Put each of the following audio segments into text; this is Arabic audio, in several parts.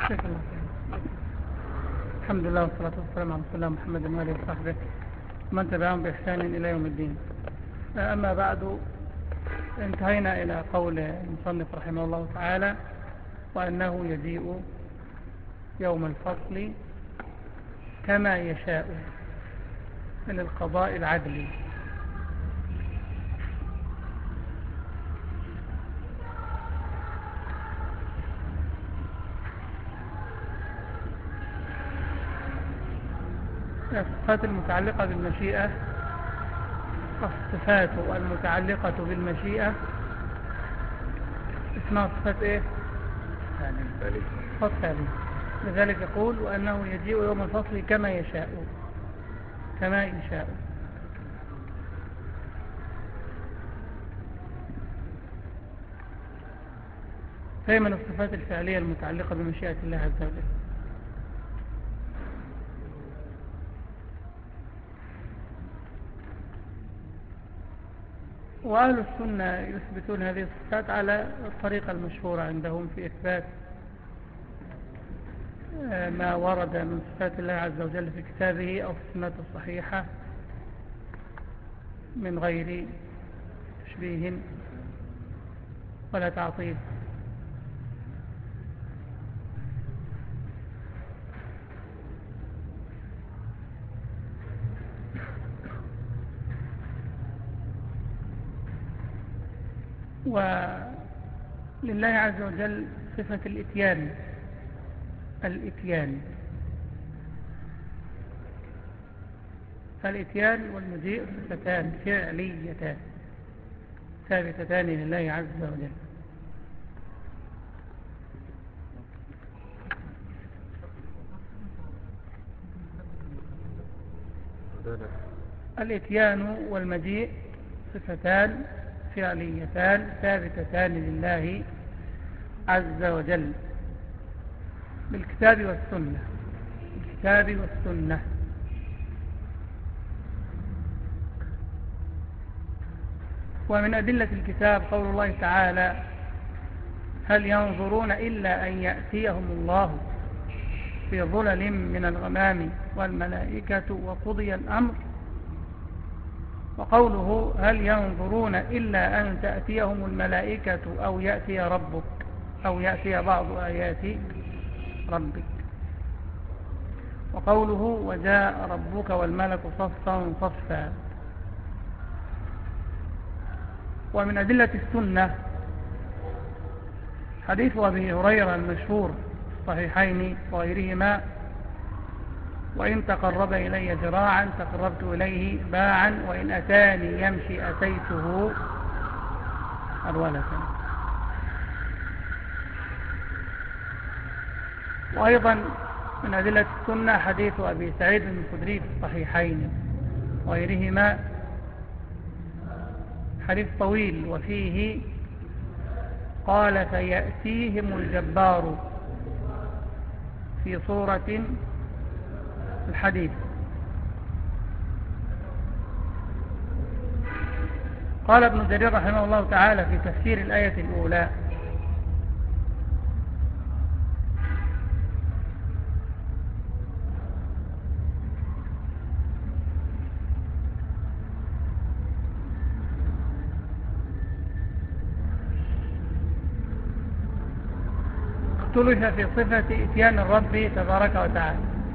جزاك الله خير. الحمد لله والصلاة والسلام على رسول الله محمد وآله وصحبه ومن تبعهم بإحسان إلى يوم الدين. أما بعد، انتهينا إلى قول المصنف رحمه الله تعالى: وأنه يجيء يوم الفصل كما يشاء من القضاء العدلي. الصفات المتعلقة بالمشيئة، الصفات المتعلقة بالمشيئة اسمها صفات ايه؟ صفات فعلية. لذلك يقول: وأنه يجيء يوم الفصل كما يشاء. كما يشاء. فهي من الصفات الفعلية المتعلقة بمشيئة الله عز وجل. وأهل السنة يثبتون هذه الصفات على الطريقة المشهورة عندهم في إثبات ما ورد من صفات الله عز وجل في كتابه أو في السنة الصحيحة من غير تشبيه ولا تعطيل. ولله عز وجل صفة الإتيان. فالإتيان والمجيء صفتان فعليتان ثابتتان لله عز وجل. الإتيان والمجيء صفتان فعليتان ثابتتان لله عز وجل بالكتاب والسنة. ومن أدلة الكتاب قول الله تعالى: هل ينظرون إلا أن يأتيهم الله في ظلل من الغمام والملائكة وقضي الأمر. وقوله: هل ينظرون إلا أن تأتيهم الملائكة أو يأتي ربك أو يأتي بعض آيات ربك. وقوله: وجاء ربك والملك صفا صفا. ومن أدلة السنة حديث أبي هريرة المشهور في الصحيحين وغيرهما: وإن تقرب إلي ذراعا تقربت إليه باعا، وإن أتاني يمشي أتيته هرولة. وأيضا من أدلة السنة حديث أبي سعيد الخدري في الصحيحين وغيرهما، حديث طويل وفيه قال: فيأتيهم الجبار في صورة الحديث. قال ابن جرير رحمه الله تعالى في تفسير الآية الأولى: اختلف في صفة إتيان الرب تبارك وتعالى.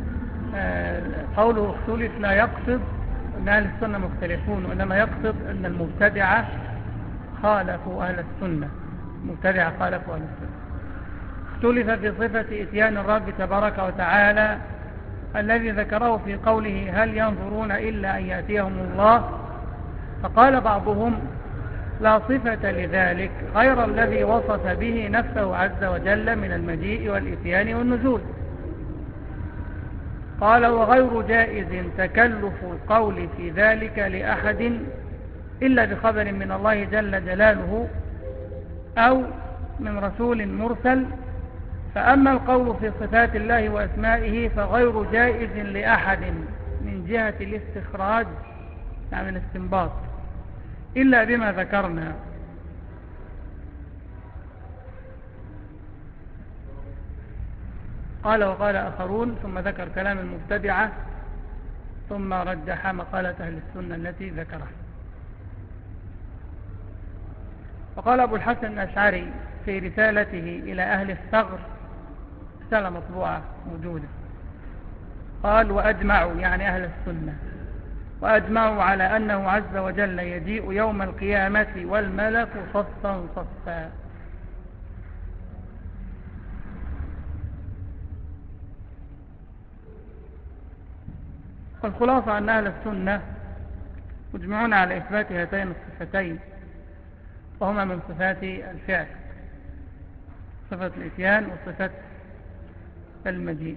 قوله اختلف لا يقصد أن أهل السنة مختلفون، وإنما يقصد أن المبتدعة خالفوا أهل السنة. اختلف في صفة إتيان الرب تبارك وتعالى الذي ذكره في قوله: هل ينظرون إلا أن يأتيهم الله. فقال بعضهم: لا صفة لذلك غير الذي وصف به نفسه عز وجل من المجيء والإتيان والنزول. قال: وغير جائز تكلف القول في ذلك لأحد إلا بخبر من الله جل جلاله أو من رسول مرسل. فأما القول في صفات الله وأسمائه فغير جائز لأحد من جهة الاستخراج، يعني من الاستنباط، إلا بما ذكرنا. قال وقال آخرون، ثم ذكر كلام المبتدعة، ثم رجح مقالة أهل السنة التي ذكرها. وقال أبو الحسن الأشعري في رسالته إلى أهل الثغر، رسالة مطبوعة موجودة، قال وأجمعوا، يعني أهل السنة، وأجمعوا على أنه عز وجل يجيء يوم القيامة والملك صفا صفا. والخلاصة أن أهل السنة مجمعون على إثبات هاتين الصفتين، وهما من صفات الفعل، صفة الإتيان وصفة المجيء.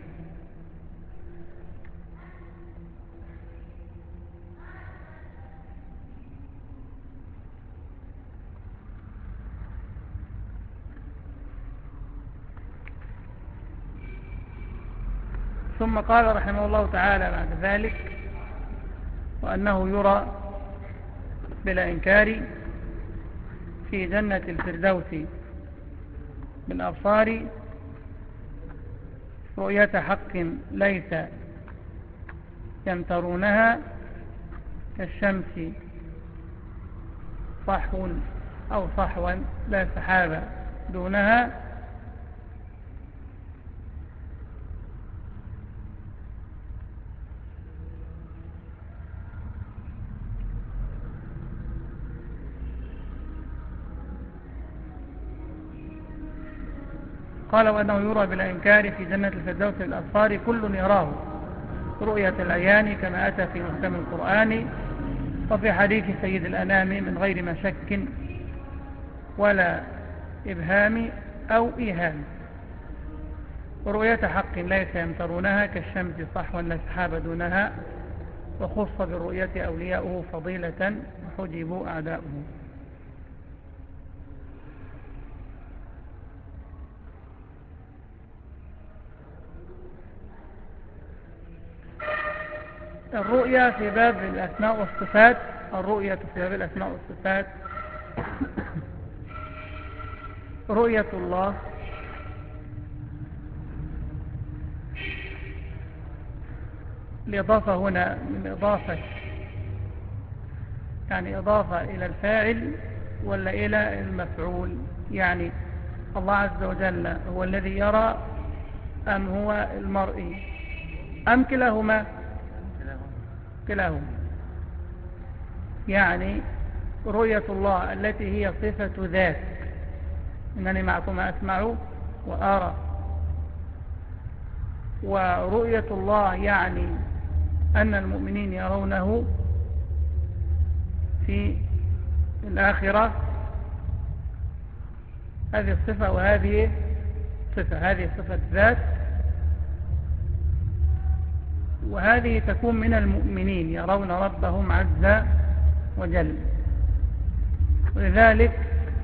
ثم قال رحمه الله تعالى بعد ذلك: وأنه يرى بلا إنكار في جنة الفردوس بالأبصار رؤية حق ليس يمترونها كالشمس صحو أو صحوا لا سحاب دونها. قال وأنه يرى بلا إنكار في جنة الفردوس بالأبصار كل يراه رؤية العيان كما أتى في محكم القرآن وفي حديث سيد الأنام من غير ما شك ولا إبهام أو إيهام، ورؤية حق ليس يمترونها كالشمس صحوا لا سحاب دونها، وخص بالرؤية أولياؤه فضيلة وحجبوا أعداؤه. الرؤية في باب الأسماء والصفات، الرؤية في باب الأسماء والصفات رؤية الله الإضافة هنا من إضافة، يعني إضافة إلى الفاعل ولا إلى المفعول؟ يعني الله عز وجل هو الذي يرى أم هو المرئي أم كلاهما؟ كلاهما. يعني رؤية الله التي هي صفة ذات، إنني معكم أسمع وأرى، ورؤية الله يعني أن المؤمنين يرونه في الآخرة، هذه الصفة وهذه صفة، هذه صفة ذات، وهذه تكون من المؤمنين يرون ربهم عز وجل. ولذلك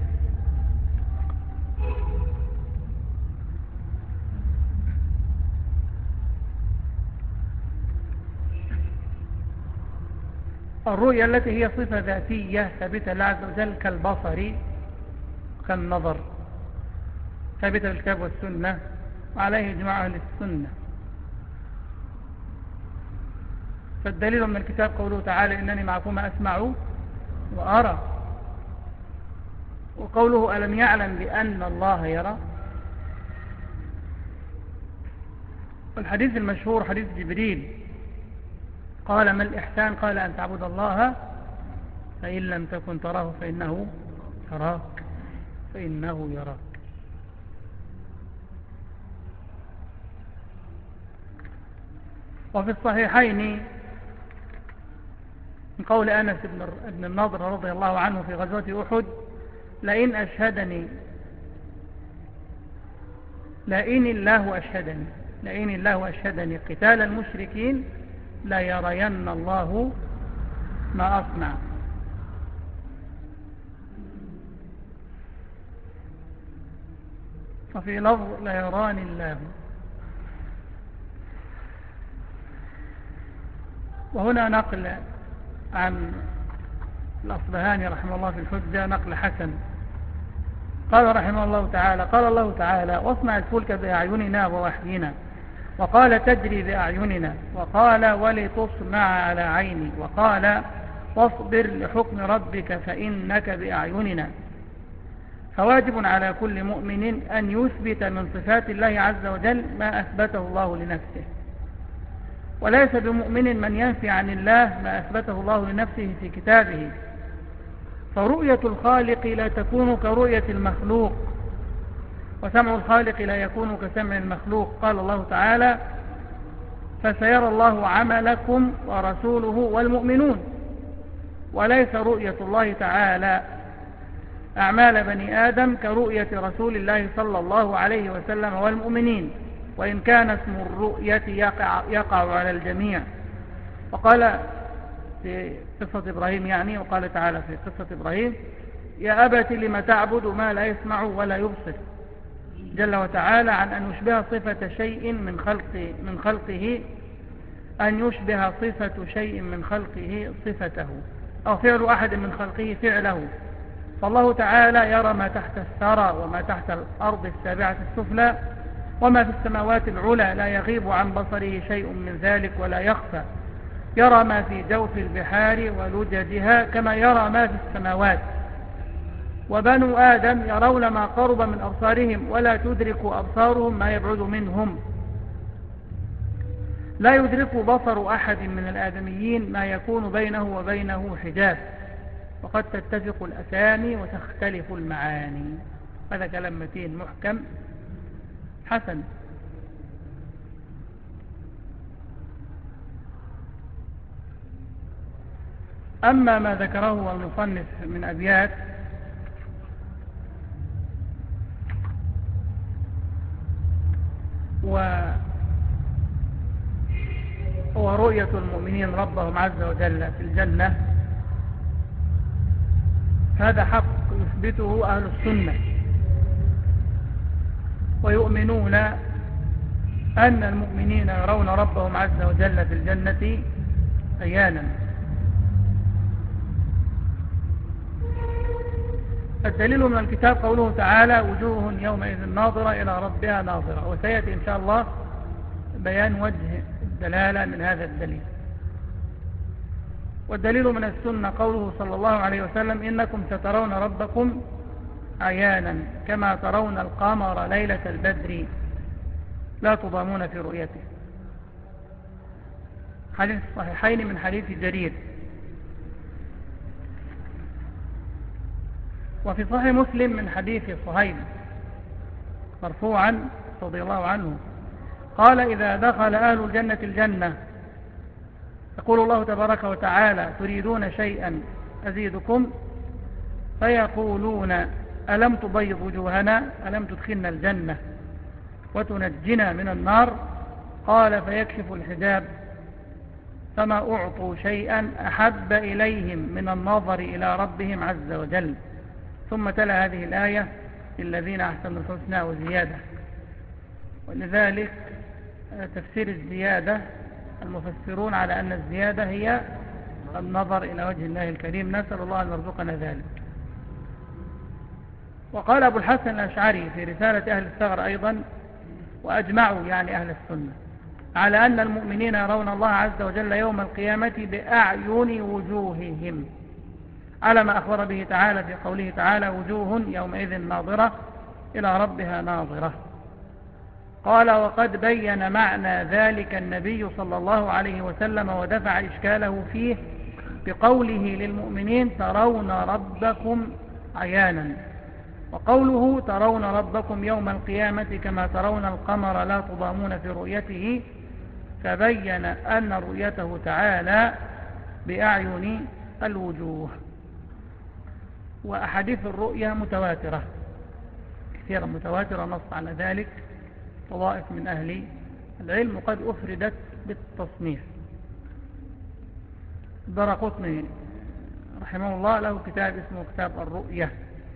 الرؤية التي هي صفة ذاتية ثابتة لله عز وجل كالبصر كالنظر، ثابتة بالكتاب والسنة وعليه إجماع أهل السنة. فالدليل من الكتاب قوله تعالى إنني معكم أسمع وأرى، وقوله ألم يعلم بأن الله يرى. والحديث المشهور حديث جبريل قال ما الإحسان؟ قال أن تعبد الله فإن لم تكن تراه فإنه يراك، فإنه يراك. وفي الصحيحين من قول أنس بن النضر رضي الله عنه في غزوة أحد: لئن الله أشهدني قتال المشركين لا يرين الله ما أصنع. وفي لفظ لا يراني الله. وهنا نقل عن الأصبهاني رحمه الله في الحجة نقل حسن، قال رحمه الله تعالى: قال الله تعالى: واصنع الفلك بأعيننا ووحينا وقال تجري بأعيننا، وقال ولتصنع على عيني، وقال واصبر لحكم ربك فإنك بأعيننا. فواجب على كل مؤمن أن يثبت من صفات الله عز وجل ما أثبته الله لنفسه، وليس بمؤمن من ينفي عن الله ما أثبته الله لنفسه في كتابه. فرؤية الخالق لا تكون كرؤية المخلوق، وسمع الخالق لا يكون كسمع المخلوق. قال الله تعالى فسيرى الله عملكم ورسوله والمؤمنون. وليس رؤية الله تعالى أعمال بني آدم كرؤية رسول الله صلى الله عليه وسلم والمؤمنين، وإن كان اسم الرؤية يقع على الجميع. وقال في قصة إبراهيم وقال تعالى في قصة إبراهيم يا أبت لم تعبد ما لا يسمع ولا يبصر، جل وتعالى عن أن يشبه صفة شيء من خلقه أن يشبه صفة شيء من خلقه صفته، أو فعل أحد من خلقه فعله. فالله تعالى يرى ما تحت الثرى وما تحت الأرض السابعة السفلى وما في السماوات العلى، لا يغيب عن بصره شيء من ذلك ولا يخفى. يرى ما في جوف البحار ولججها كما يرى ما في السماوات. وبنو آدم يرون ما قرب من أبصارهم ولا تدرك أبصارهم ما يبعد منهم. لا يدرك بصر أحد من الآدميين ما يكون بينه وبينه حجاب، وقد تتفق الأسامي وتختلف المعاني. هذا كلام متين محكم حسن. أما ما ذكره المصنف من أبيات ورؤية المؤمنين ربهم عز وجل في الجنة، هذا حق يثبته أهل السنة، ويؤمنون أن المؤمنين يرون ربهم عز وجل في الجنة عيانا. الدليل من الكتاب قوله تعالى وجوه يومئذ ناظرة إلى ربها ناظرة، وسيأتي إن شاء الله بيان وجه الدلالة من هذا الدليل. والدليل من السنة قوله صلى الله عليه وسلم إنكم سترون ربكم عيانا كما ترون القمر ليلة البدر لا تضامون في رؤيته. حديث الصحيحين من حديث جرير. وفي صحيح مسلم من حديث صهيب مرفوعا رضي الله عنه قال إذا دخل أهل الجنة الجنة يقول الله تبارك وتعالى تريدون شيئا أزيدكم، فيقولون ألم تبيض وجوهنا، ألم تدخلنا الجنة وتنجنا من النار؟ قال فيكشف الحجاب فما أعطوا شيئا أحب إليهم من النظر إلى ربهم عز وجل. ثم تلا هذه الآية للذين أحسنوا الحسنى وزيادة. ولذلك تفسير الزيادة المفسرون على أن الزيادة هي النظر إلى وجه الله الكريم، نسأل الله أن يرزقنا ذلك. وقال أبو الحسن الأشعري في رسالة أهل الثغر أيضا، وأجمعوا أهل السنة على أن المؤمنين يرون الله عز وجل يوم القيامة بأعين وجوههم، على ما أخبر به تعالى في قوله تعالى وجوه يومئذ ناظرة إلى ربها ناظرة. قال وقد بين معنى ذلك النبي صلى الله عليه وسلم ودفع إشكاله فيه بقوله للمؤمنين ترون ربكم عيانا، وقوله ترون ربكم يوم القيامة كما ترون القمر لا تضامون في رؤيته، فبين أن رؤيته تعالى بأعين الوجوه. وأحاديث الرؤيا متواترة كثيرا متواترة نص على ذلك طوائف من أهل العلم، وقد أفردت بالتصنيف. الدرقطني رحمه الله له كتاب اسمه كتاب الرؤية،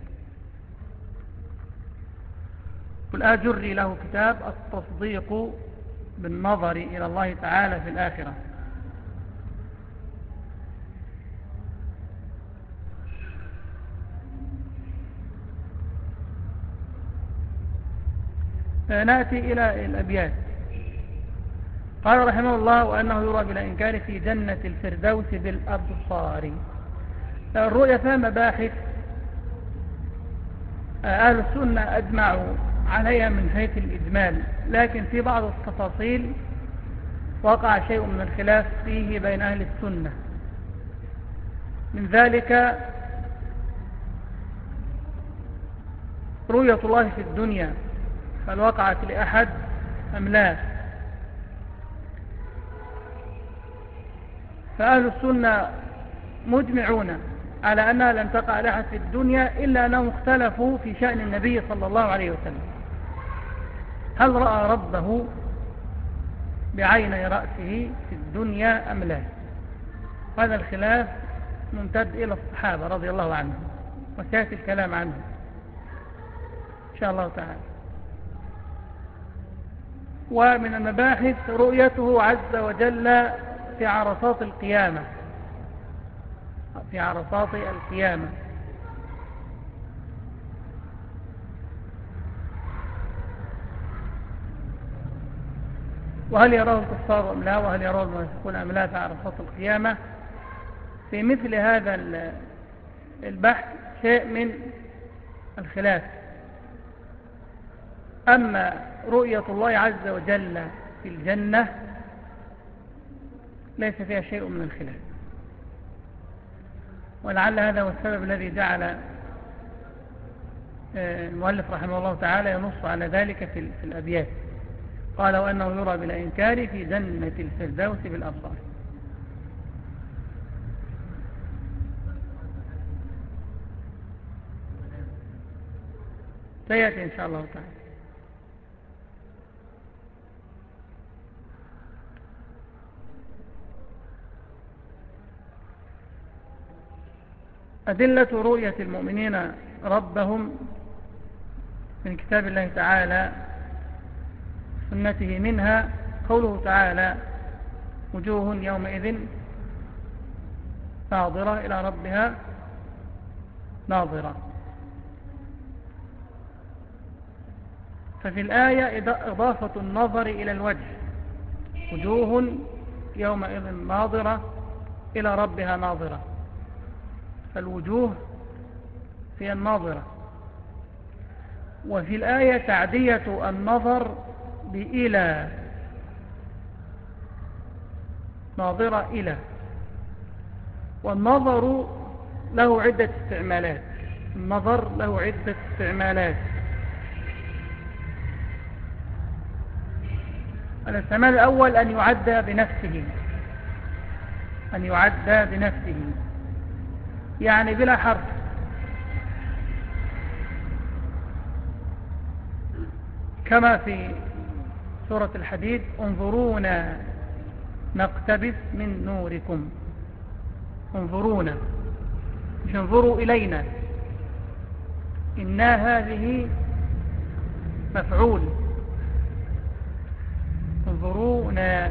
والآجري له كتاب التصديق بالنظر إلى الله تعالى في الآخرة. نأتي إلى الأبيات. قال رحمه الله: وأنه يرى بلا إنكار في جنة الفردوس بالأبصار. الرؤية فيها مباحث أهل السنة أجمعوا عليها من حيث الإجمال، لكن في بعض التفاصيل وقع شيء من الخلاف فيه بين أهل السنة. من ذلك رؤية الله في الدنيا، هل وقعت لأحد أم لا؟ فأهل السنة مجمعون على أنها لم تقع لأحد في الدنيا، إلا أنهم اختلفوا في شأن النبي صلى الله عليه وسلم، هل رأى ربه بعيني رأسه في الدنيا أم لا؟ هذا الخلاف ممتد إلى الصحابة رضي الله عنهم، وسيأتي الكلام عنهم إن شاء الله تعالى. ومن المباحث رؤيته عز وجل في عرصات القيامة، في عرصات القيامة. وهل يراه الكفار أم لا، وهل يراه المنافقون أم لا في عرصات القيامة؟ في مثل هذا البحث شيء من الخلاف. أما رؤية الله عز وجل في الجنة ليس فيها شيء من الخلاف، ولعل هذا هو السبب الذي جعل المؤلف رحمه الله تعالى ينص على ذلك في الأبيات. قال: وأنه يرى بلا إنكار في جنة الفردوس بالأبصار. سيأتي إن شاء الله تعالى. أدلة رؤية المؤمنين ربهم من كتاب الله تعالى سنته، منها قوله تعالى: وجوه يومئذ ناظرة إلى ربها ناظرة. ففي الآية إضافة النظر إلى الوجه، وجوه يومئذ ناظرة إلى ربها ناظرة، فالوجوه هي الناظرة. وفي الآية تعدية النظر بإلى، ناظرة إلى. والنظر له عدة استعمالات، النظر له عدة استعمالات. الاستعمال الأول أن يعد بنفسه، أن يعد بنفسه يعني بلا حرف، كما في سورة الحديد: انظرونا نقتبس من نوركم. انظرونا، مش انظروا إلينا. إنا هذه مفعول، انظرونا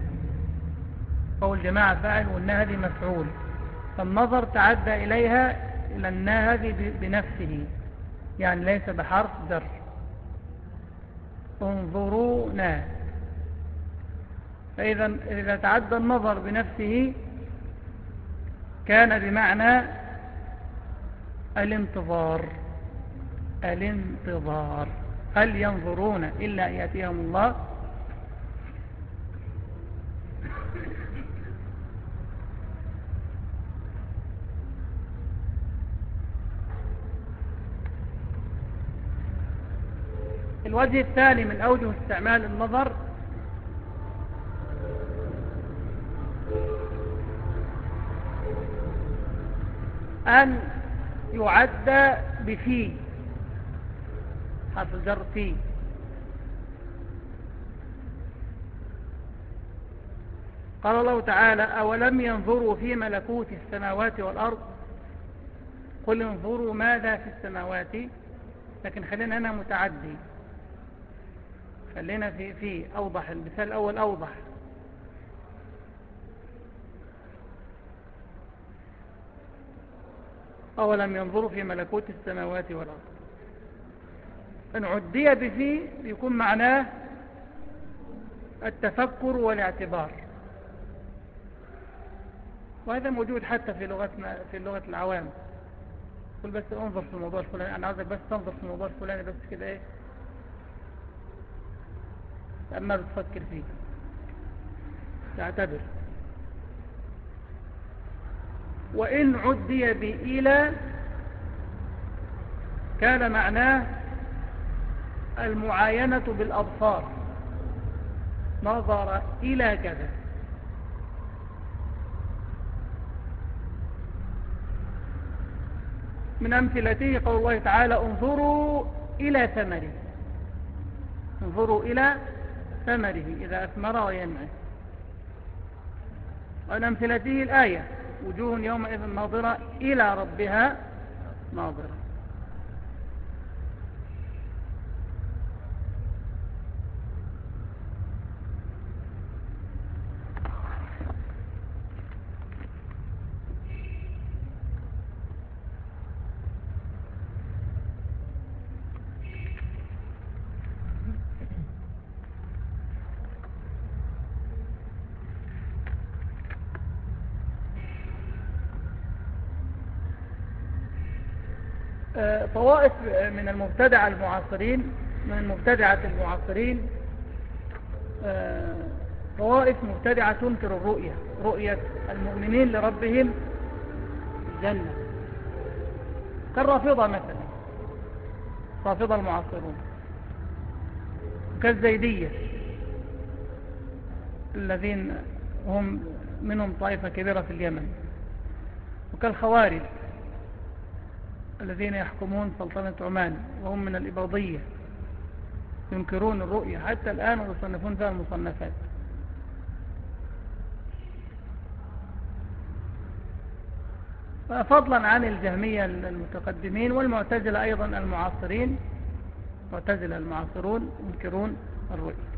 قول جماعة فاعل، وإنا هذه مفعول، فالنظر تعدى إليها إلى إنا هذه بنفسه، يعني ليس بحرف جر. انظرونا، فإذا تعدى النظر بنفسه كان بمعنى الانتظار. الانتظار، هل ينظرون إلا أن يأتيهم الله؟ الوجه الثاني من أوجه استعمال النظر أن يعد بفي، حرف الجر في. قال الله تعالى: أولم ينظروا في ملكوت السماوات والأرض قل انظروا ماذا في السماوات. لكن خلينا هنا متعدي، خلينا في أوضح. المثال الأول أوضح. أولم ينظروا في ملكوت السماوات والأرض، إن عدي بفي يكون معناه التفكر والاعتبار، وهذا موجود حتى في لغتنا، في لغة العوام. قل بس انظر في الموضوع الفلاني، أنا عاوزك بس تنظر في الموضوع الفلاني بس كده، إيه أما بتفكر فيه تعتبر. وإن عدي بإلى كان معناه المعاينة بالأبصار، نظر إلى كذا. من أمثلته قول الله تعالى انظروا إلى ثمره، انظروا إلى ثمره إذا أثمر وينعم. ومن أمثلته الآية وجوه يومئذ ناظرة إلى ربها ناظرة. طوائف من المبتدعة المعاصرين، من المبتدعة المعاصرين طوائف مبتدعة تنكر الرؤية، رؤية المؤمنين لربهم الجنة، كالرافضة مثلا، رافضة المعاصرون، وكالزيدية الذين هم منهم طائفة كبيرة في اليمن، وكالخوارج الذين يحكمون سلطنة عمان وهم من الإباضية، ينكرون الرؤية حتى الآن ويصنفون فيها المصنفات. فضلا عن الجهمية المتقدمين والمعتزلة أيضا المعاصرين، معتزلة المعاصرون ينكرون الرؤية.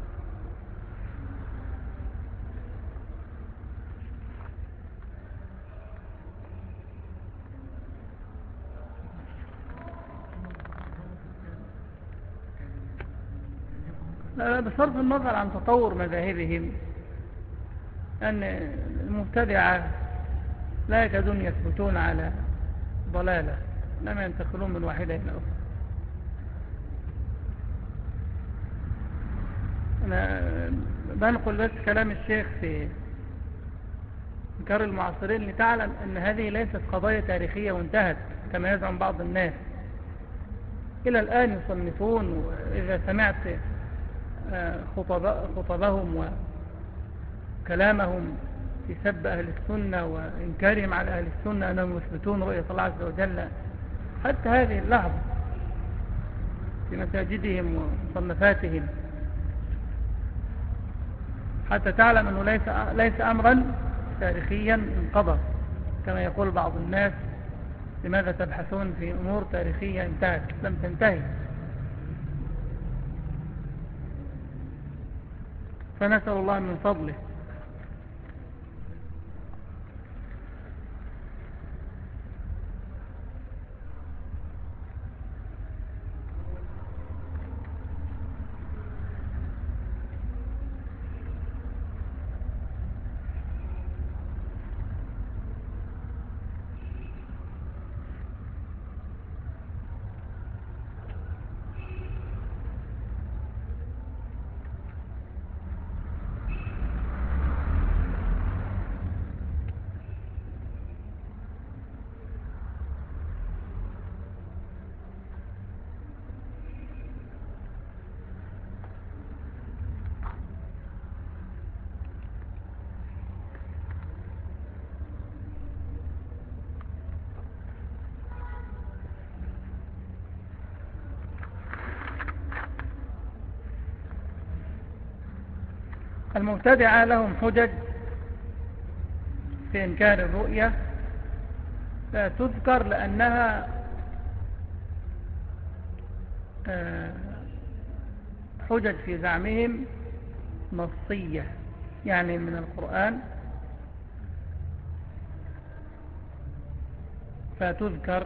بصرف النظر عن تطور مذاهبهم، أن المبتدعة لا يكادون يثبتون على ضلالة، لما ينتقلون من واحدة إلى أخرى. أنا بنقل بس كلام الشيخ في إنكار المعاصرين لتعلم أن هذه ليست قضايا تاريخية وانتهت كما يزعم بعض الناس. إلى الآن يصنفون، وإذا سمعت خطبهم وكلامهم في سب أهل السنة وإنكارهم على أهل السنة أنهم يثبتون رؤية الله عز وجل حتى هذه اللحظة في مساجدهم ومصنفاتهم، حتى تعلم أنه ليس أمرا تاريخيا انقضى كما يقول بعض الناس. لماذا تبحثون في أمور تاريخية انتهت؟ لم تنتهي. فنسأل الله من فضله. المبتدعة لهم حجج في إنكار الرؤية لا تذكر لأنها حجج في زعمهم نصية، يعني من القرآن، فتذكر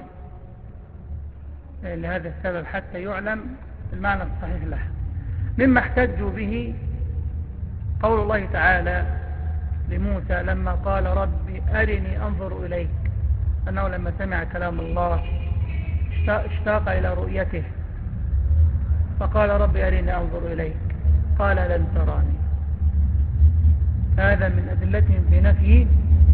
لهذا السبب حتى يعلم المعنى الصحيح لها. مما احتجوا به قول الله تعالى لموسى لما قال رب أرني أنظر إليك، أنه لما سمع كلام الله اشتاق إلى رؤيته فقال رب أرني أنظر إليك، قال لن تراني. هذا من أدلتهم في نفي.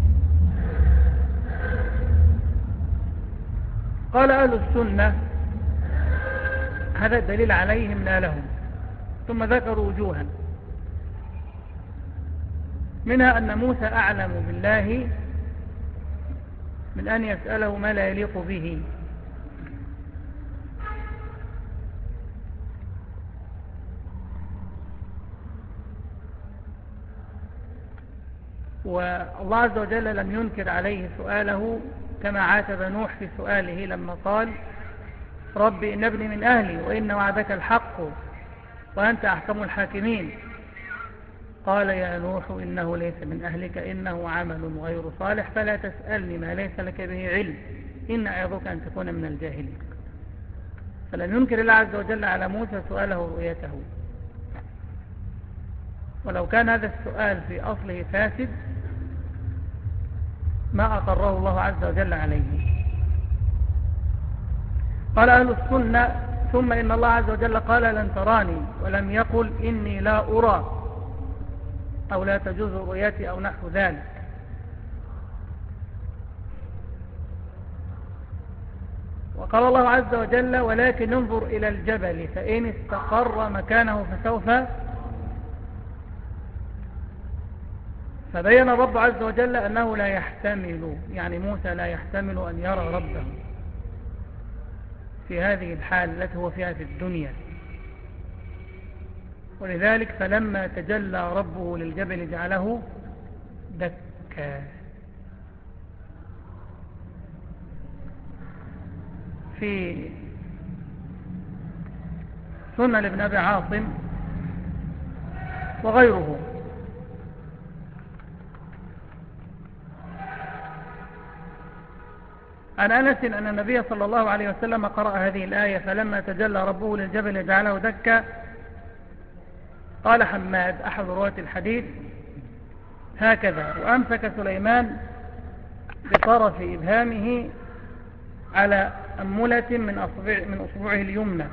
قال أهل السنة هذا الدليل عليهم لا لهم، ثم ذكروا وجوها، منها أن موسى أعلم بالله من أن يسأله ما لا يليق به، والله عز وجل لم ينكر عليه سؤاله كما عاتب نوح في سؤاله لما قال رب إن ابني من أهلي وإن وعدك الحق وأنت أحكم الحاكمين. قال يا نوح إنه ليس من أهلك إنه عمل غير صالح فلا تسألني ما ليس لك به علم إن أعظك أن تكون من الجاهلين. فلم ينكر الله عز وجل على موسى سؤاله رؤيته، ولو كان هذا السؤال في أصله فاسد ما أقره الله عز وجل عليه. قال أهل السنة ثم إن الله عز وجل قال لن تراني، ولم يقل إني لا أرى أو لا تجوز رؤيتي أو نحو ذلك. وقال الله عز وجل ولكن انظر إلى الجبل فإن استقر مكانه فسوف. فبين الرب عز وجل أنه لا يحتمل، يعني موسى لا يحتمل أن يرى ربه في هذه الحال التي هو فيها في الدنيا، ولذلك فلما تجلى ربه للجبل جعله دكا. في سنة لابن أبي عاصم وغيره عن أنس أن النبي صلى الله عليه وسلم قرأ هذه الآية فلما تجلى ربه للجبل جعله دكا. قال حماد أحد رواة الحديث هكذا وأمسك سليمان بطرف إبهامه على أمولة من أصبعه اليمنى،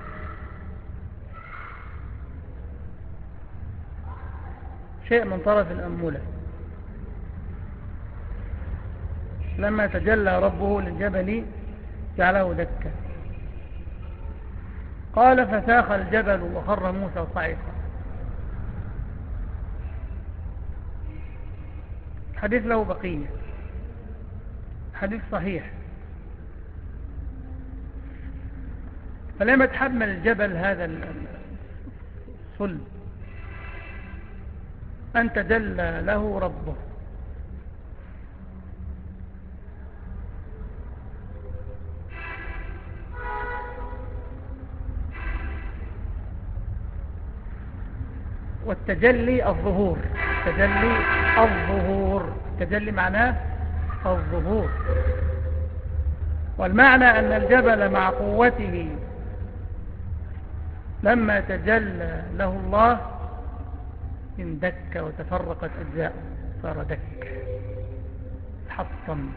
شيء من طرف الأمولة لما تجلى ربه للجبل جعله دكا. قال فساخ الجبل وخر موسى صعقا. حديث له بقية، حديث صحيح. فلما تحمل الجبل هذا الصلب أن تجلى له ربه، والتجلي الظهور، التجلي معناه الظهور، والمعنى أن الجبل مع قوته لما تجلى له الله اندك وتفرقت أجزاءه صار دك حطم.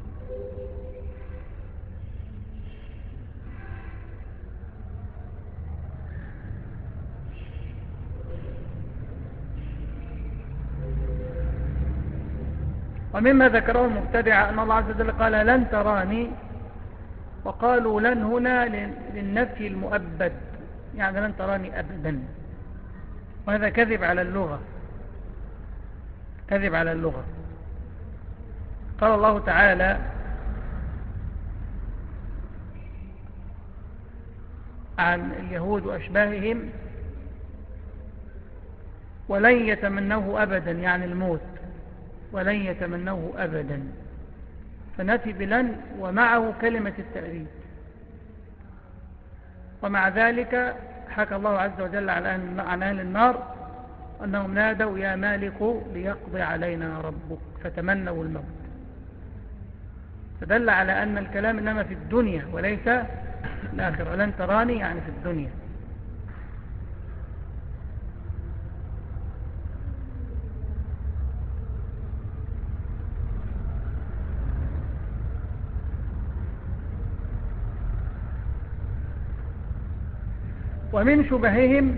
ومما ذكره المبتدع أن الله عز وجل قال لن تراني، وقالوا لن هنا للنفي المؤبد، يعني لن تراني أبدا، وهذا كذب على اللغة. قال الله تعالى عن اليهود وأشباههم ولن يتمنوه أبدا، يعني الموت، ولن يتمنوه أبدا، فنفي بلن ومعه كلمة التأبيد. ومع ذلك حكى الله عز وجل عن أهل النار أنهم نادوا يا مالك ليقضي علينا ربك فتمنوا الموت، فدل على أن الكلام إنما في الدنيا وليس الآخرة. لن تراني يعني في الدنيا. ومن شبههم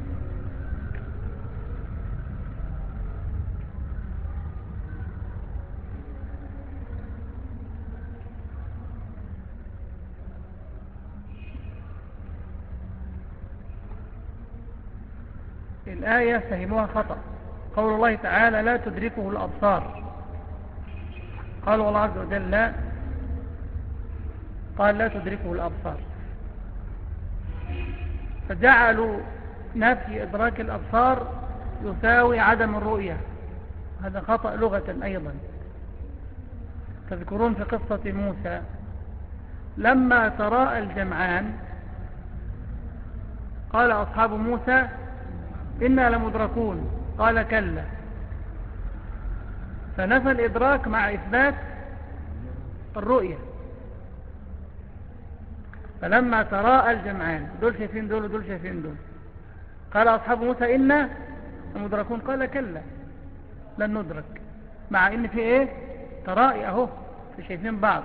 الآية فهموها خطأ. قول الله تعالى لا تدركه الأبصار، قال الله عز وجل لا، قال لا تدركه الأبصار، فجعلوا نفي إدراك الأبصار يساوي عدم الرؤية. هذا خطأ لغة أيضا. تذكرون في قصة موسى لما تراءى الجمعان قال أصحاب موسى إنا لمدركون، قال كلا، فنفى الإدراك مع إثبات الرؤية. فلما تراءى الجمعان، دول شايفين دول ودول شايفين دول، قال أصحاب موسى إنا لمدركون، قال كلا لن ندرك، مع إن في إيه ترائي أهو، في شايفين بعض.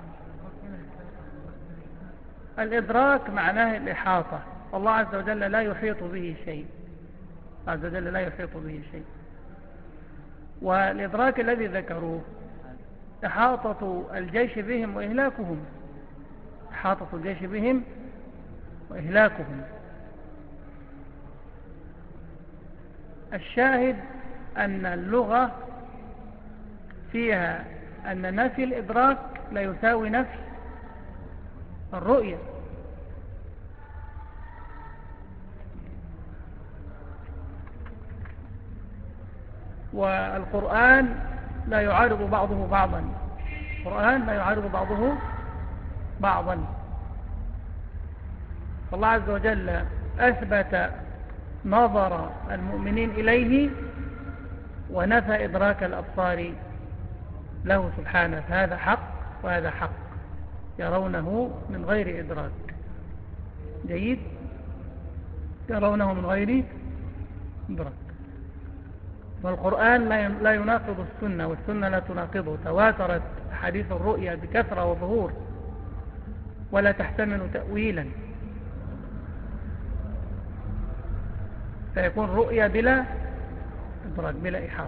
الإدراك معناه الإحاطة، والله عز وجل لا يحيط به شيء، عز وجل لا يحيط به شيء. والإدراك الذي ذكروه إحاطة الجيش بهم وإهلاكهم، إحاطة الجيش بهم وإهلاكهم. الشاهد أن اللغة فيها أن نفي الإدراك لا يساوي نفي الرؤية. والقرآن لا يعارض بعضه بعضا، القرآن لا يعارض بعضه بعضا. فالله عز وجل أثبت نظر المؤمنين إليه ونفى إدراك الأبصار له سبحانه، فهذا حق وهذا حق، يرونه من غير إدراك. جيد، يرونه من غير إدراك. والقرآن لا يناقض السنة، والسنة لا تناقضه. تواترت حديث الرؤيا بكثرة وظهور ولا تحتمل تأويلا، فيكون رؤيا بلا إدراك بلا إحاطة.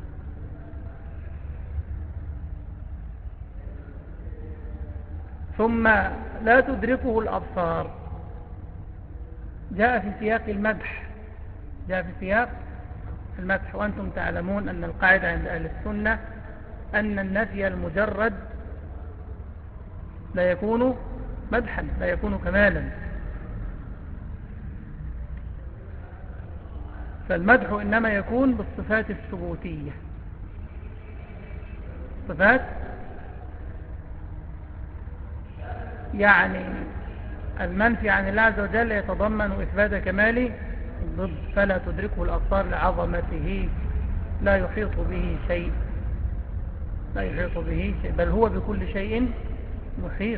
ثم لا تدركه الأبصار جاء في سياق المدح، جاء في سياق المدح. وأنتم تعلمون أن القاعدة عند أهل السنة أن النفي المجرد لا يكون مدحا، لا يكون كمالا. فالمدح إنما يكون بالصفات الثبوتية، صفات يعني المنفي عن الله عز وجل يتضمن إثبات كمال الضد، فلا تدركه الأبصار لعظمته، لا يحيط به شيء، لا يحيط به شيء، بل هو بكل شيء محيط.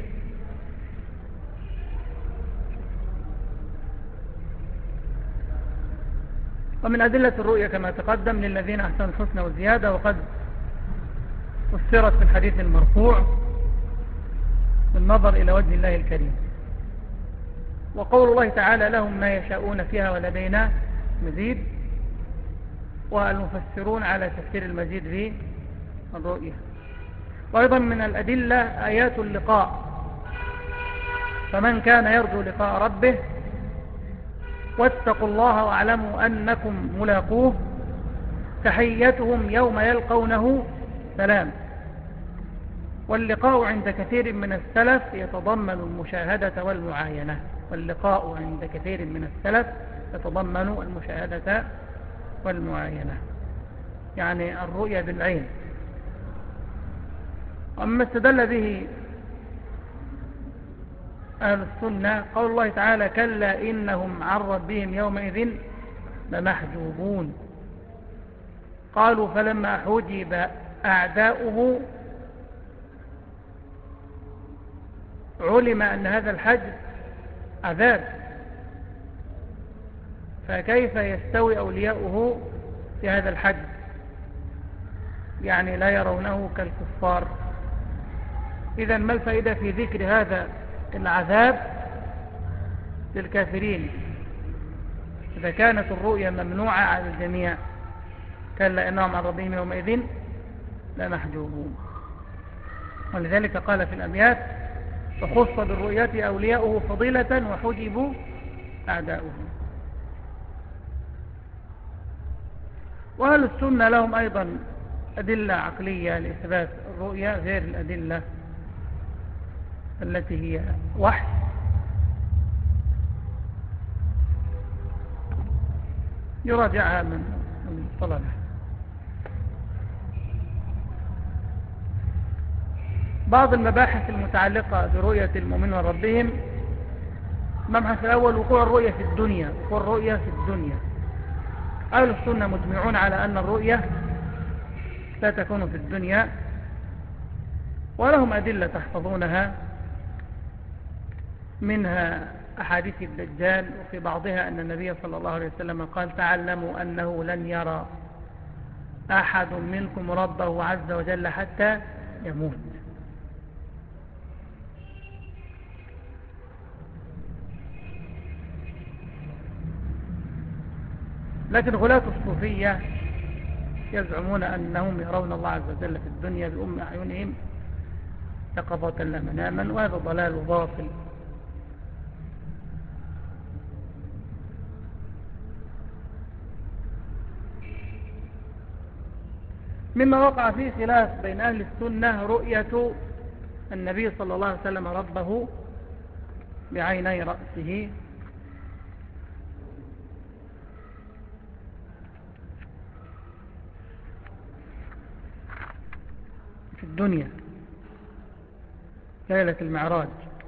ومن أدلة الرؤية كما تقدم للذين أحسنوا الحسنى وزيادة، وقد فسرت في الحديث المرفوع بالنظر إلى وجه الله الكريم. وقول الله تعالى لهم ما يشاءون فيها ولدينا مزيد، والمفسرون على تفسير المزيد في الرؤية. وأيضا من الأدلة آيات اللقاء، فمن كان يرجو لقاء ربه واتقوا الله واعلموا أنكم ملاقوه تحيتهم يوم يلقونه سلام. واللقاء عند كثير من السلف يتضمن المشاهدة والمعاينة، واللقاء عند كثير من السلف يتضمن المشاهدة والمعاينة، يعني الرؤية بالعين. أما استدل به أهل السنة قول الله تعالى كلا إنهم عن ربهم يومئذ لمحجوبون. قالوا فلما حجب أعداؤه علم أن هذا الحجب عذاب، فكيف يستوي أولياؤه في هذا الحجب؟ يعني لا يرونه كالكفار. إذن ما الفائدة في ذكر هذا العذاب للكافرين إذا كانت الرؤية ممنوعة على الجميع كلا إنهم عن ربهم يومئذ لمحجوبون. ولذلك قال في الأبيات فخص بالرؤية أولياؤه فضيلة وحجبوا أعداؤه. وأهل السنة لهم أيضا أدلة عقلية لإثبات الرؤية غير الأدلة التي هي وحي، يراجعها من طلبه. بعض المباحث المتعلقة برؤية المؤمنين ربهم: المبحث الأول وقوع الرؤية في الدنيا. وقوع الرؤية في الدنيا، أهل السنة مجمعون على أن الرؤية لا تكون في الدنيا، ولهم أدلة تحفظونها، منها أحاديث الدجال، وفي بعضها أن النبي صلى الله عليه وسلم قال تعلموا أنه لن يرى أحد منكم ربه عز وجل حتى يموت. لكن غلاة الصوفية يزعمون أنهم يرون الله عز وجل في الدنيا بأم أعينهم يقظة لا مناما، وهذا ضلال وباطل. مما وقع فيه خلاف بين أهل السنة رؤية النبي صلى الله عليه وسلم ربه بعيني رأسه، في الدنيا ليلة المعراج.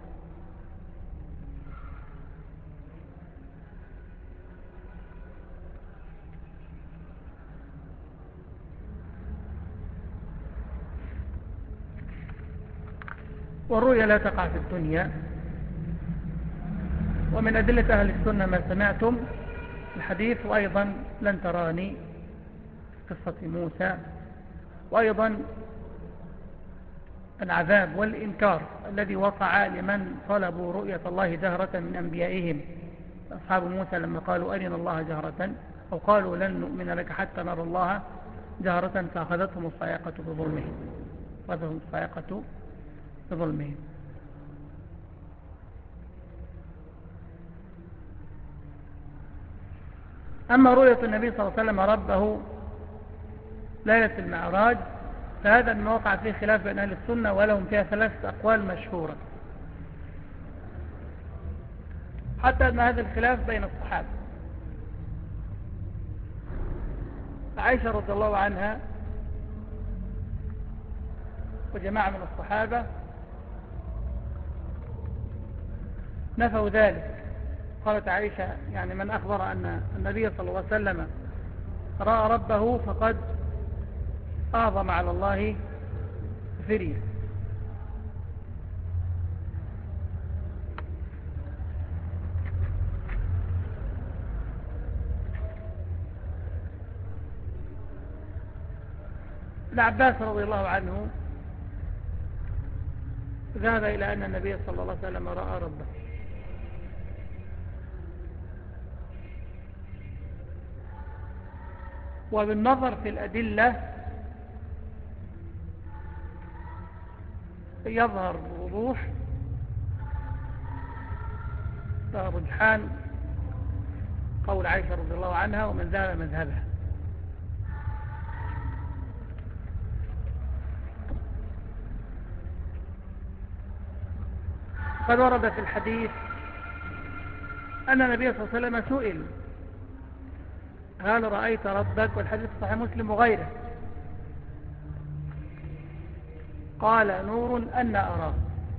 والرؤيا لا تقع في الدنيا. ومن أدلة أهل السنة ما سمعتم الحديث، وأيضا لن تراني قصة موسى، وأيضا العذاب والإنكار الذي وقع لمن طلبوا رؤية الله جهرة من أنبيائهم. أصحاب موسى لما قالوا أرنا الله جهرة، أو قالوا لن نؤمن لك حتى نرى الله جهرة، فأخذتهم الصاعقة بظلمهم. أما رؤية النبي صلى الله عليه وسلم ربه ليلة المعراج فهذا ما وقع فيه خلاف بين أهل السنة، ولهم فيها 3 أقوال مشهورة، حتى أن هذا الخلاف بين الصحابة. عائشة رضي الله عنها وجماعة من الصحابة نفوا ذلك. قالت عائشة يعني من أخبر أن النبي صلى الله عليه وسلم رأى ربه فقد أعظم على الله فرية. العباس رضي الله عنه ذهب إلى أن النبي صلى الله عليه وسلم رأى ربه. وبالنظر في الأدلة يظهر بوضوح رجحان قول عائشة رضي الله عنها ومن ذهب مذهبها. قد ورد في الحديث أن النبي صلى الله عليه وسلم سئل هل رأيت ربك، والحديث صحيح مسلم وغيره، قال نور أن أراه،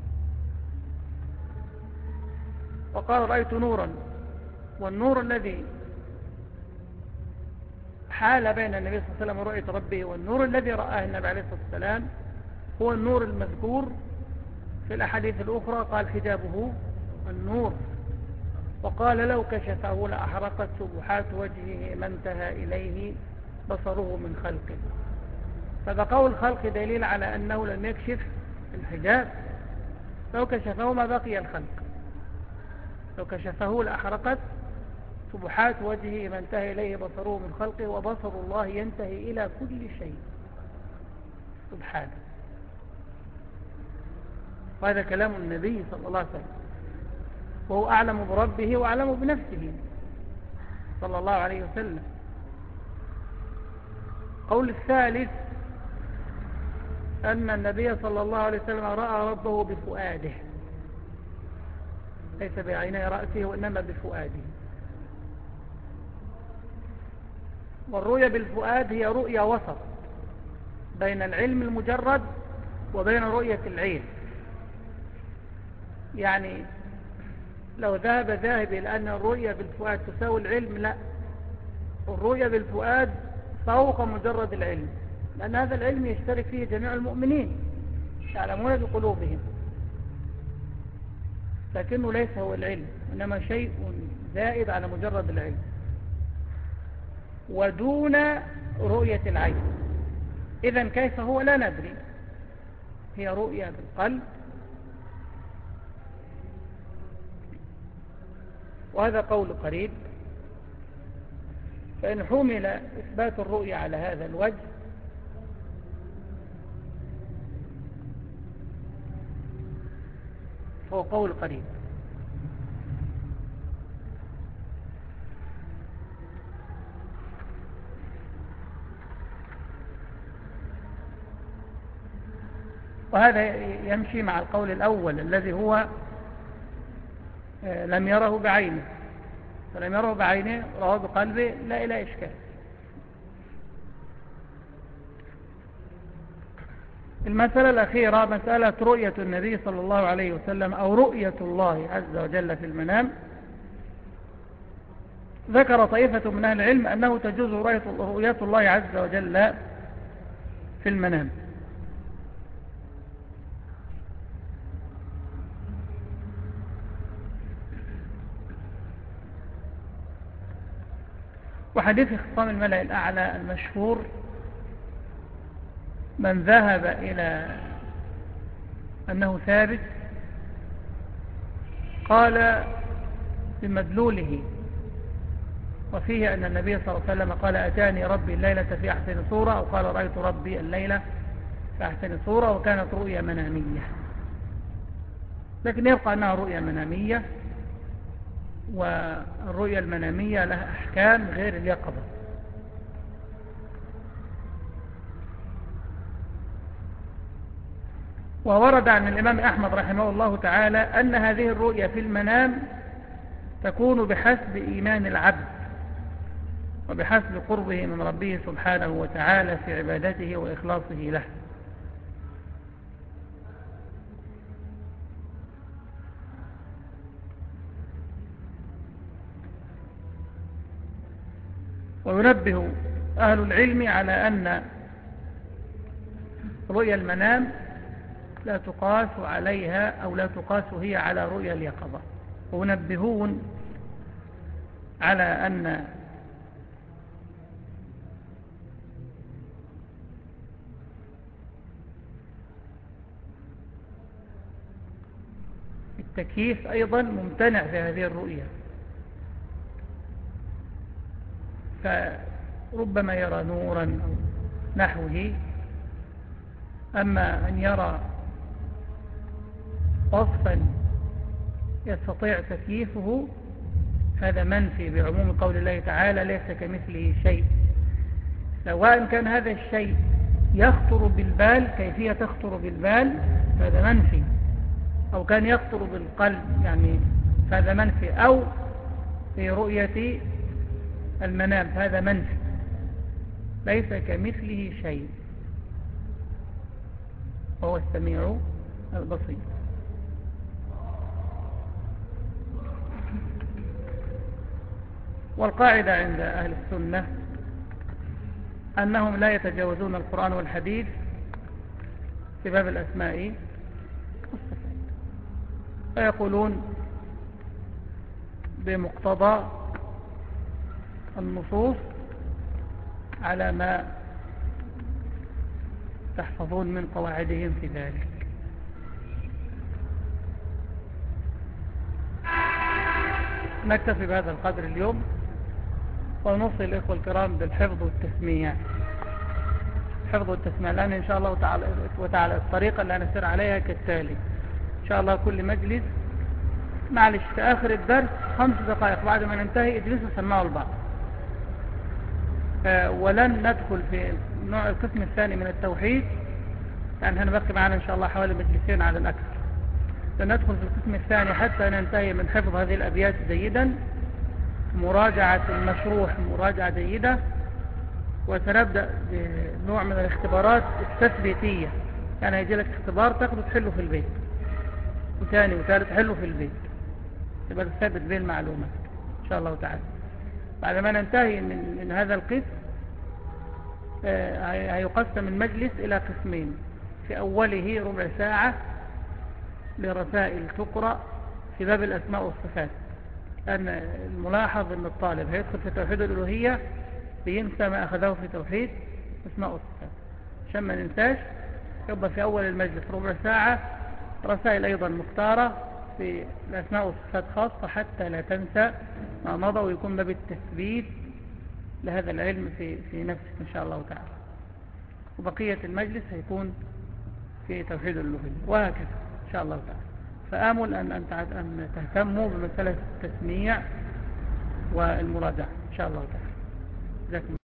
وقال رأيت نورا. والنور الذي حال بين النبي صلى الله عليه وسلم ورؤية ربه والنور الذي رآه النبي عليه الصلاة والسلام هو النور المذكور في الأحاديث الأخرى، قال حجابه النور، وقال لو كشفه لأحرقت سبحات وجهه ما انتهى إليه بصره من خلقه. فبقول الخلق دليل على أنه لم يكشف الحجاب، لو كشفه ما بقي الخلق، لو كشفه لأحرقت سبحات وجهه ما انتهى إليه بصره من خلقه، وبصر الله ينتهي إلى كل شيء سبحانه. وهذا كلام النبي صلى الله عليه وسلم، وهو أعلم بربه وأعلم بنفسه صلى الله عليه وسلم. قول الثالث أن النبي صلى الله عليه وسلم رأى ربه بفؤاده، ليس بعيني رأسه وإنما بفؤاده. والرؤية بالفؤاد هي رؤية وسط بين العلم المجرد وبين رؤية العين. يعني لو ذهب ذاهب إلى أن الرؤية بالفؤاد تساوي العلم، لا، الرؤية بالفؤاد فوق مجرد العلم، لأن هذا العلم يشترك فيه جميع المؤمنين يعلمون بقلوبهم، لكنه ليس هو العلم، إنما شيء زائد على مجرد العلم ودون رؤية العين. إذن كيف هو لا ندري، هي رؤية بالقلب، وهذا قول قريب. فإن حمل إثبات الرؤية على هذا الوجه فهو قول قريب. وهذا يمشي مع القول الأول الذي هو لم يره بعينه، فلم يره بعينه راه بقلبه، لا إلى إشكال. المسألة الأخيرة مسألة رؤية النبي صلى الله عليه وسلم أو رؤية الله عز وجل في المنام. ذكر طائفة من أهل العلم أنه تجوز رؤية الله عز وجل في المنام، وحديث خصام الملأ الأعلى المشهور من ذهب إلى أنه ثابت قال بمدلوله، وفيه أن النبي صلى الله عليه وسلم قال أتاني ربي الليلة في أحسن صورة، أو قال رأيت ربي الليلة في أحسن صورة، وكانت رؤيا منامية. لكن يبقى أنها رؤيا منامية، والرؤيا المنامية لها أحكام غير اليقظة. وورد عن الإمام أحمد رحمه الله تعالى أن هذه الرؤيا في المنام تكون بحسب إيمان العبد وبحسب قربه من ربه سبحانه وتعالى في عبادته وإخلاصه له. وينبه أهل العلم على أن رؤيا المنام لا تقاس عليها أو لا تقاس هي على رؤيا اليقظة، وينبهون على أن التكييف أيضا ممتنع في هذه الرؤيا، فربما يرى نورا أو نحوه. أما أن يرى وصفا يستطيع تكييفه هذا منفي بعموم قول الله تعالى ليس كمثله شيء، سواء كان هذا الشيء يخطر بالبال، كيفية تخطر بالبال هذا منفي، أو كان يخطر بالقلب يعني هذا منفي، أو في رؤية المنام هذا منفي. ليس كمثله شيء وهو السميع البصير. والقاعدة عند أهل السنة أنهم لا يتجاوزون القرآن والحديث في باب الأسماء والصفات، فيقولون بمقتضى النصوص على ما تحفظون من قواعدهم في ذلك. نكتفي بهذا القدر اليوم. ونوصي الإخوة الكرام بالحفظ والتسميع. حفظ والتسميع، لأن إن شاء الله وتعالى الطريقة اللي هنسير عليها كالتالي. إن شاء الله كل مجلس، معلش في آخر الدرس 5 دقائق بعد ما ننتهي اجلسوا سمعوا البعض. ولن ندخل في نوع القسم الثاني من التوحيد، يعني هنبقي معنا إن شاء الله حوالي مجلسين على الأكثر. لن ندخل في القسم الثاني حتى ننتهي من حفظ هذه الأبيات جيدا، مراجعة المشروح مراجعة جيدة، وسنبدأ بنوع من الاختبارات التثبيتية. يعني هيجي لك اختبار تاخده تحله في البيت، وثاني وثالث تحله في البيت، يبقى تثبت به المعلومات إن شاء الله تعالى. بعد ما ننتهي من هذا القسم هيقسم المجلس إلى قسمين. في أوله ربع ساعة لرسائل تقرأ في باب الأسماء والصفات، لأن الملاحظ أن الطالب هيدخل في توحيد الألوهية بينسى ما أخذه في توحيد الأسماء والصفات. عشان ما ننساش يبقى في أول المجلس ربع ساعة رسائل أيضا مختارة في الأسماء والصفات خاصة، حتى لا تنسى ما مضى، ويكون باب التثبيت لهذا العلم في نفسك إن شاء الله تعالى. وبقية المجلس هيكون في توحيد الألوهية، وهكذا إن شاء الله تعالى. فآمل أن تهتموا بمسألة التسميع والمراجعة إن شاء الله تعالى. جزاكم